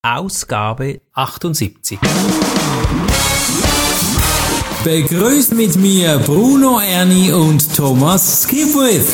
Ausgabe 78. Begrüßt mit mir Bruno Erni und Thomas Skipwith.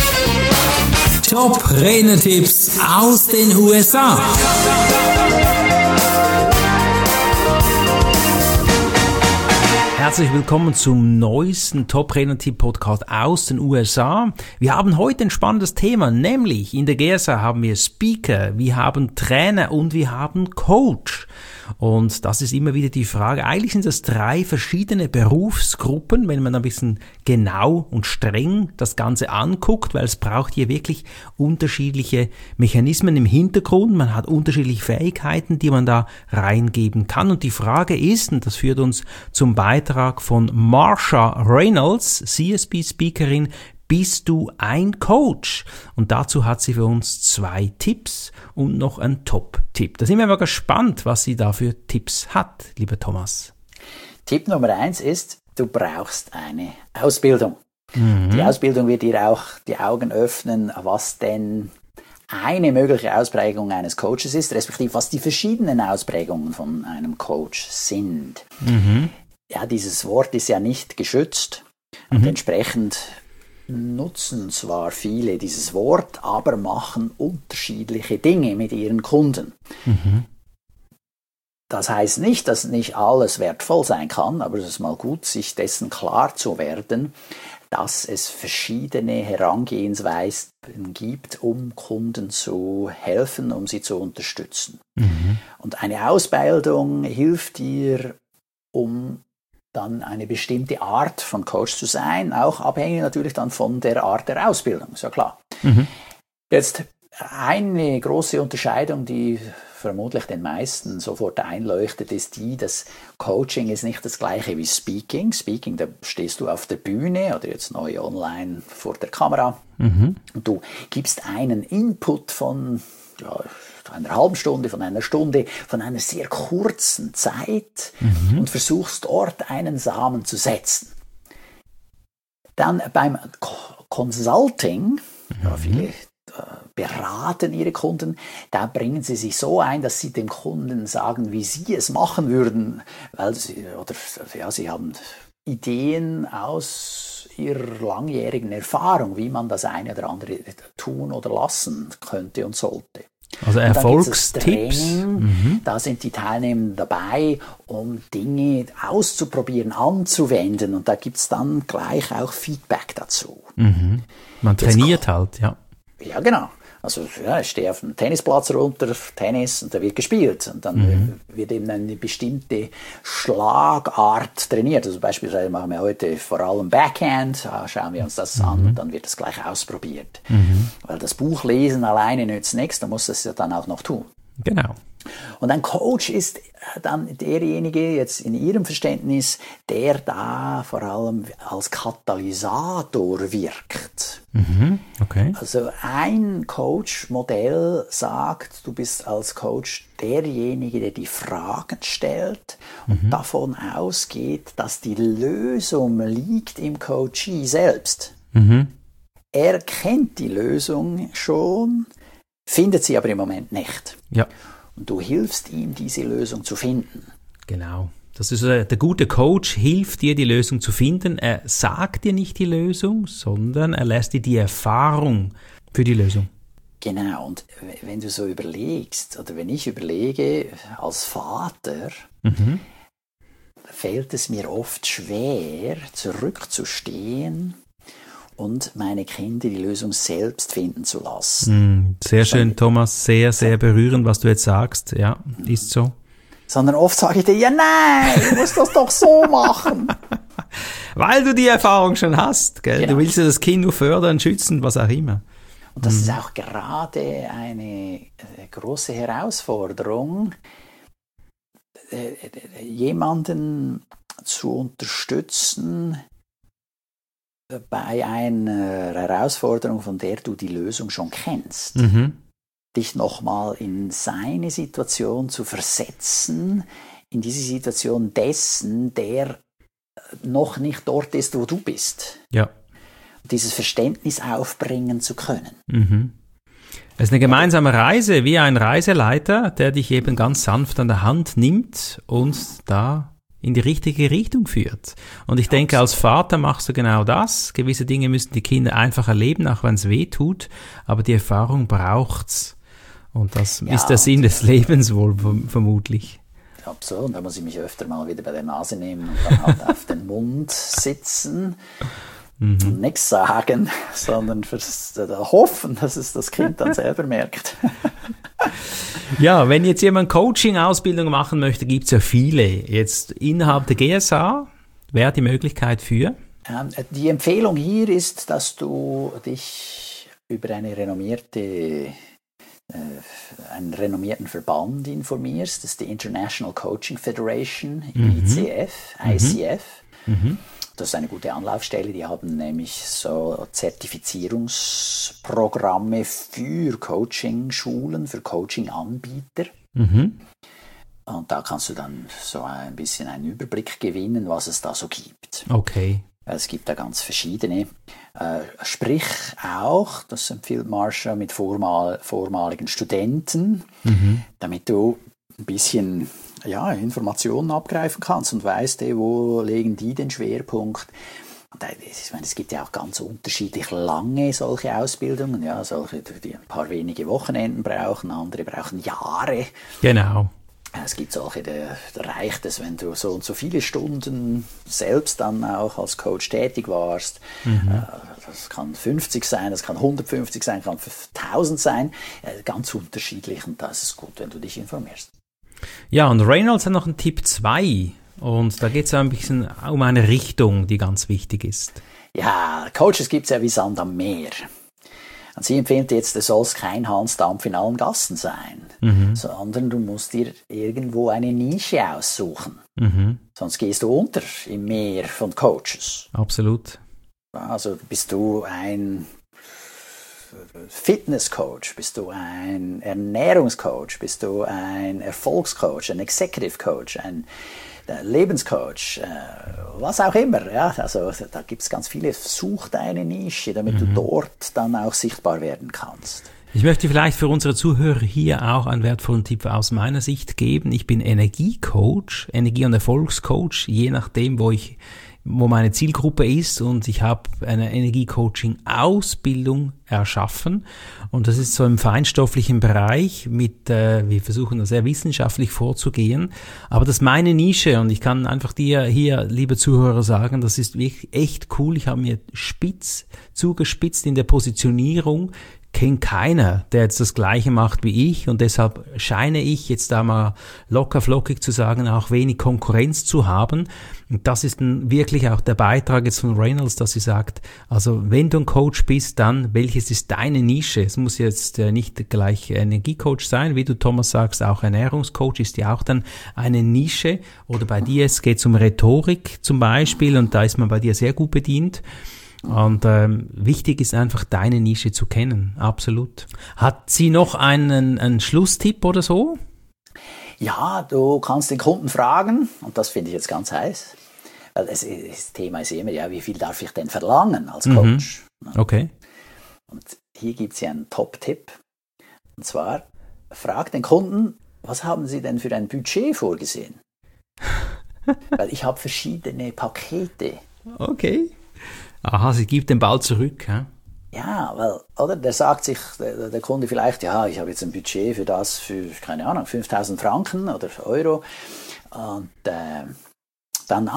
Top-Renner-Tipps aus den USA. Herzlich willkommen zum neuesten Top-Renner-Tipp-Podcast aus den USA. Wir haben heute ein spannendes Thema, nämlich in der GSA haben wir Speaker, wir haben Trainer und wir haben Coach. Und das ist immer wieder die Frage, eigentlich sind das 3 verschiedene Berufsgruppen, wenn man ein bisschen genau und streng das Ganze anguckt, weil es braucht hier wirklich unterschiedliche Mechanismen im Hintergrund, man hat unterschiedliche Fähigkeiten, die man da reingeben kann. Und die Frage ist, und das führt uns zum Beitrag von Marsha Reynolds, CSB-Speakerin, bist du ein Coach? Und dazu hat sie für uns 2 Tipps und noch einen Top-Tipp. Da sind wir mal gespannt, was sie da für Tipps hat, lieber Thomas. Tipp Nummer 1 ist, du brauchst eine Ausbildung. Die Ausbildung wird dir auch die Augen öffnen, was denn eine mögliche Ausprägung eines Coaches ist, respektive was die verschiedenen Ausprägungen von einem Coach sind. Ja, dieses Wort ist ja nicht geschützt und entsprechend nutzen zwar viele dieses Wort, aber machen unterschiedliche Dinge mit ihren Kunden. Das heißt nicht, dass nicht alles wertvoll sein kann, aber es ist mal gut, sich dessen klar zu werden, dass es verschiedene Herangehensweisen gibt, um Kunden zu helfen, um sie zu unterstützen. Und eine Ausbildung hilft dir, um dann eine bestimmte Art von Coach zu sein, auch abhängig natürlich dann von der Art der Ausbildung, ist ja klar. Jetzt eine große Unterscheidung, die vermutlich den meisten sofort einleuchtet, ist die, dass Coaching ist nicht das gleiche wie Speaking. Speaking, da stehst du auf der Bühne oder jetzt neu online vor der Kamera und du gibst einen Input von einer halben Stunde, von einer Stunde, von einer sehr kurzen Zeit und versuchst dort einen Samen zu setzen. Dann beim Consulting, viele beraten ihre Kunden, da bringen sie sich so ein, dass sie dem Kunden sagen, wie sie es machen würden, weil sie haben Ideen aus ihrer langjährigen Erfahrung, wie man das eine oder andere tun oder lassen könnte und sollte. Also Erfolgstipps. Da sind die Teilnehmer dabei, um Dinge auszuprobieren, anzuwenden. Und da gibt es dann gleich auch Feedback dazu. Man trainiert halt, ja. Ja, genau. Also ich stehe auf dem Tennisplatz runter, Tennis, und da wird gespielt. Und dann wird eben eine bestimmte Schlagart trainiert. Also beispielsweise machen wir heute vor allem Backhand, schauen wir uns das an und dann wird das gleich ausprobiert. Weil das Buch lesen alleine nützt nichts, da muss das ja dann auch noch tun. Genau. Und ein Coach ist dann derjenige, jetzt in Ihrem Verständnis, der da vor allem als Katalysator wirkt. Okay. Also ein Coach-Modell sagt, du bist als Coach derjenige, der die Fragen stellt und davon ausgeht, dass die Lösung liegt im Coachee selbst. Er kennt die Lösung schon, findet sie aber im Moment nicht. Ja. Und du hilfst ihm, diese Lösung zu finden. Genau. Das ist der gute Coach hilft dir, die Lösung zu finden. Er sagt dir nicht die Lösung, sondern er lässt dir die Erfahrung für die Lösung. Genau. Und wenn du so überlegst, oder wenn ich überlege, als Vater, fällt es mir oft schwer, zurückzustehen und meine Kinder die Lösung selbst finden zu lassen. Sehr schön, Thomas. Sehr, sehr berührend, was du jetzt sagst. Ja, ist so. Sondern oft sage ich dir, ja nein, du musst das doch so machen. Weil du die Erfahrung schon hast, gell? Genau. Du willst ja das Kind nur fördern, schützen, was auch immer. Und das ist auch gerade eine große Herausforderung, jemanden zu unterstützen bei einer Herausforderung, von der du die Lösung schon kennst. Dich nochmal in seine Situation zu versetzen, in diese Situation dessen, der noch nicht dort ist, wo du bist. Ja. Dieses Verständnis aufbringen zu können. Es ist eine gemeinsame Reise, wie ein Reiseleiter, der dich eben ganz sanft an der Hand nimmt und da in die richtige Richtung führt. Und ich denke, als Vater machst du genau das. Gewisse Dinge müssen die Kinder einfach erleben, auch wenn es weh tut. Aber die Erfahrung braucht's. Und das ist der Sinn des Lebens wohl vermutlich. Absolut. Da muss ich mich öfter mal wieder bei der Nase nehmen und dann halt auf den Mund sitzen. Und nichts sagen, sondern hoffen, dass es das Kind dann selber merkt. Ja, wenn jetzt jemand Coaching-Ausbildung machen möchte, gibt es ja viele. Jetzt innerhalb der GSA wäre die Möglichkeit für? Die Empfehlung hier ist, dass du dich über einen renommierten Verband informierst. Das ist die International Coaching Federation, ICF. Das ist eine gute Anlaufstelle. Die haben nämlich so Zertifizierungsprogramme für Coaching-Schulen, für Coaching-Anbieter. Und da kannst du dann so ein bisschen einen Überblick gewinnen, was es da so gibt. Okay. Es gibt da ganz verschiedene. Sprich auch, das empfiehlt Marsha, mit vormaligen Studenten, damit du ein bisschen Informationen abgreifen kannst und weißt, wo legen die den Schwerpunkt. Und ich meine, es gibt ja auch ganz unterschiedlich lange solche Ausbildungen, solche, die ein paar wenige Wochenenden brauchen, andere brauchen Jahre. Genau. Es gibt solche, da reicht es, wenn du so und so viele Stunden selbst dann auch als Coach tätig warst. Das kann 50 sein, das kann 150 sein, kann 1000 sein. Ganz unterschiedlich, und da ist es gut, wenn du dich informierst. Ja, und Reynolds hat noch einen Tipp 2. Und da geht es ein bisschen um eine Richtung, die ganz wichtig ist. Ja, Coaches gibt es ja wie Sand am Meer. Und sie empfiehlt jetzt, es soll kein Hansdampf in allen Gassen sein, sondern du musst dir irgendwo eine Nische aussuchen. Sonst gehst du unter im Meer von Coaches. Absolut. Also bist du ein Fitnesscoach, bist du ein Ernährungscoach, bist du ein Erfolgscoach, ein Executive Coach, ein Lebenscoach, was auch immer. Ja? Also da gibt es ganz viele. Such deine Nische, damit du dort dann auch sichtbar werden kannst. Ich möchte vielleicht für unsere Zuhörer hier auch einen wertvollen Tipp aus meiner Sicht geben. Ich bin Energiecoach, Energie- und Erfolgscoach, je nachdem, wo meine Zielgruppe ist, und ich habe eine Energiecoaching-Ausbildung erschaffen, und das ist so im feinstofflichen Bereich wir versuchen da sehr wissenschaftlich vorzugehen, aber das ist meine Nische, und ich kann einfach dir hier, liebe Zuhörer, sagen, das ist wirklich echt cool. Ich habe mir zugespitzt in der Positionierung, kennt keiner, der jetzt das Gleiche macht wie ich, und deshalb scheine ich jetzt da mal locker flockig zu sagen, auch wenig Konkurrenz zu haben. Und das ist wirklich auch der Beitrag jetzt von Reynolds, dass sie sagt, also wenn du ein Coach bist, dann welches ist deine Nische? Es muss jetzt nicht gleich Energiecoach sein, wie du, Thomas, sagst, auch Ernährungscoach ist ja auch dann eine Nische. Oder bei dir, es geht um Rhetorik zum Beispiel, und da ist man bei dir sehr gut bedient. Und wichtig ist einfach, deine Nische zu kennen, absolut. Hat sie noch einen Schlusstipp oder so? Ja, du kannst den Kunden fragen, und das finde ich jetzt ganz heiß. Das Thema ist immer, wie viel darf ich denn verlangen als Coach? Okay. Und hier gibt es ja einen Top-Tipp. Und zwar, frag den Kunden, was haben Sie denn für ein Budget vorgesehen? Weil ich habe verschiedene Pakete. Okay. Aha, sie gibt den Ball zurück, hä? Ja, weil, oder, der sagt sich, der Kunde vielleicht, ich habe jetzt ein Budget für das, für, keine Ahnung, 5.000 Franken oder Euro. Und dann,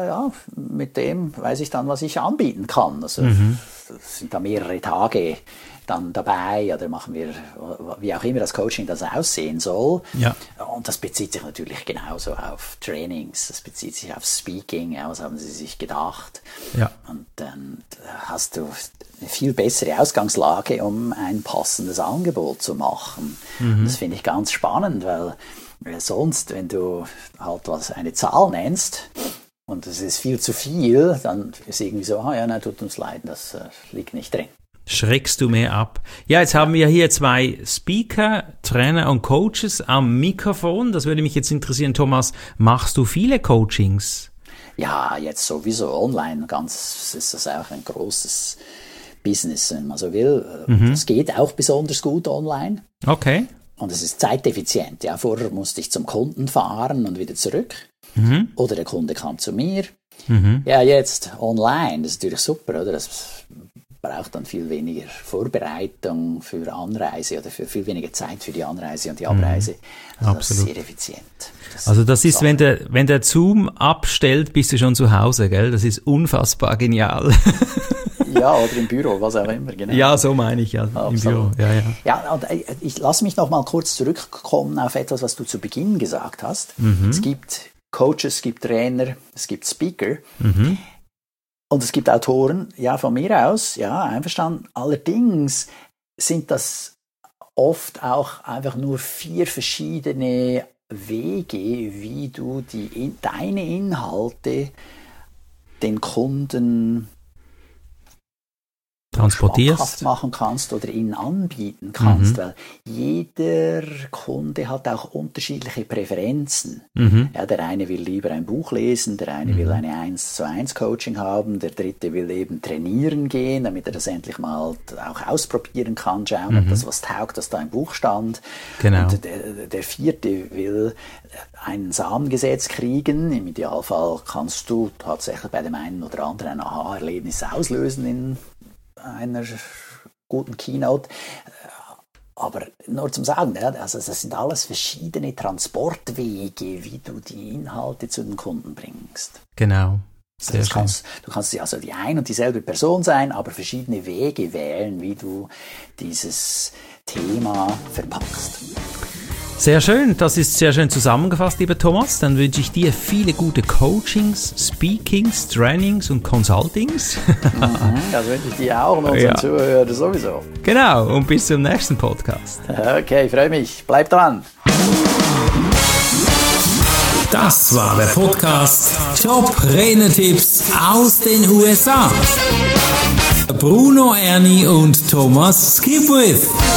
mit dem weiß ich dann, was ich anbieten kann. Also sind da mehrere Tage dann dabei, oder machen wir, wie auch immer das Coaching das aussehen soll. Ja. Und das bezieht sich natürlich genauso auf Trainings, das bezieht sich auf Speaking, was haben Sie sich gedacht. Ja. Und dann hast du eine viel bessere Ausgangslage, um ein passendes Angebot zu machen. Das finde ich ganz spannend, weil sonst, wenn du halt eine Zahl nennst, und es ist viel zu viel, dann ist irgendwie so, tut uns leid, das liegt nicht drin. Schreckst du mehr ab. Ja, jetzt haben wir hier 2 Speaker, Trainer und Coaches am Mikrofon. Das würde mich jetzt interessieren, Thomas, machst du viele Coachings? Ja, jetzt sowieso online, ist das auch ein großes Business, wenn man so will. Das geht auch besonders gut online. Okay. Und es ist zeiteffizient. Ja, vorher musste ich zum Kunden fahren und wieder zurück. Oder der Kunde kam zu mir. Ja, jetzt online, das ist natürlich super, oder? Das braucht dann viel weniger Vorbereitung für Anreise oder für viel weniger Zeit für die Anreise und die Abreise. Also das ist sehr effizient. Das ist, wenn der Zoom abstellt, bist du schon zu Hause, gell? Das ist unfassbar genial. Ja, oder im Büro, was auch immer, genau. Ja, so meine ich, ja, im Büro. Ja, und ich lasse mich noch mal kurz zurückkommen auf etwas, was du zu Beginn gesagt hast. Es gibt Coaches, es gibt Trainer, es gibt Speaker und es gibt Autoren. Ja, von mir aus, ja, einverstanden. Allerdings sind das oft auch einfach nur 4 verschiedene Wege, wie du deine Inhalte den Kunden transportierst, machen kannst oder ihnen anbieten kannst, weil jeder Kunde hat auch unterschiedliche Präferenzen. Ja, der eine will lieber ein Buch lesen, der eine will eine 1:1 Coaching haben, der dritte will eben trainieren gehen, damit er das endlich mal auch ausprobieren kann, schauen, ob das was taugt, dass da im Buch stand. Genau. Und der vierte will ein Samengesetz kriegen. Im Idealfall kannst du tatsächlich bei dem einen oder anderen ein Aha-Erlebnis auslösen in einer guten Keynote. Aber nur zum Sagen, also das sind alles verschiedene Transportwege, wie du die Inhalte zu den Kunden bringst. Genau. Du kannst also die ein und dieselbe Person sein, aber verschiedene Wege wählen, wie du dieses Thema verpackst. Sehr schön, das ist sehr schön zusammengefasst, lieber Thomas. Dann wünsche ich dir viele gute Coachings, Speakings, Trainings und Consultings. Das wünsche ich dir auch und unseren Zuhörern sowieso. Genau, und bis zum nächsten Podcast. Okay, freue mich. Bleib dran. Das war der Podcast Top-Trainer-Tipps aus den USA. Bruno Erni und Thomas Skipwith.